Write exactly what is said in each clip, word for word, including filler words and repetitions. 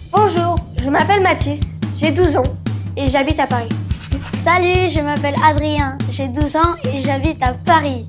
Bonjour, je m'appelle Mathis, j'ai douze ans et j'habite à Paris. Salut, je m'appelle Adrien, j'ai douze ans et j'habite à Paris.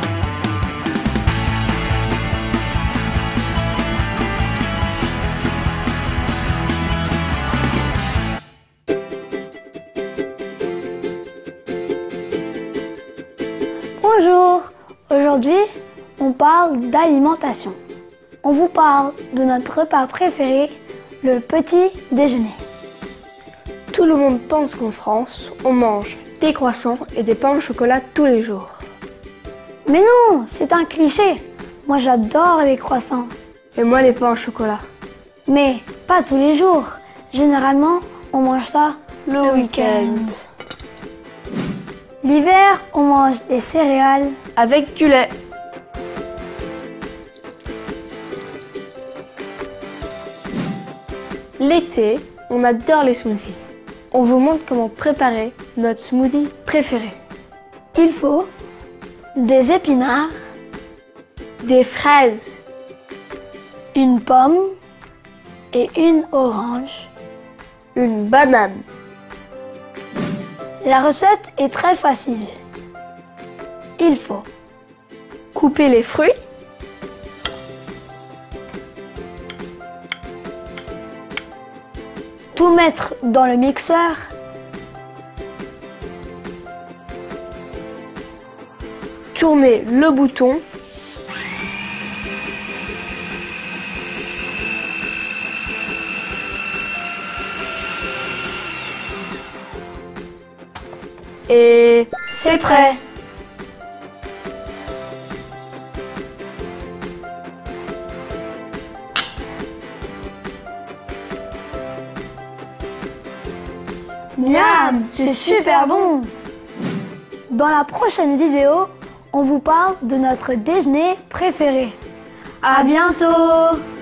Bonjour, aujourd'hui on parle d'alimentation. On vous parle de notre repas préféré, le petit déjeuner. Tout le monde pense qu'en France, on mange des croissants et des pains au chocolat tous les jours. Mais non, c'est un cliché. Moi j'adore les croissants. Et moi les pains au chocolat. Mais pas tous les jours. Généralement, on mange ça Le week-end. L'hiver, on mange des céréales Avec du lait. L'été, on adore les smoothies. On vous montre comment préparer notre smoothie préféré. Il faut des épinards, Des fraises, une pomme et une orange. une banane, La recette est très facile. Il faut couper les fruits, tout mettre dans le mixeur, tourner le bouton et c'est prêt. Miam, c'est super bon. Dans la prochaine vidéo, on vous parle de notre déjeuner préféré. À bientôt.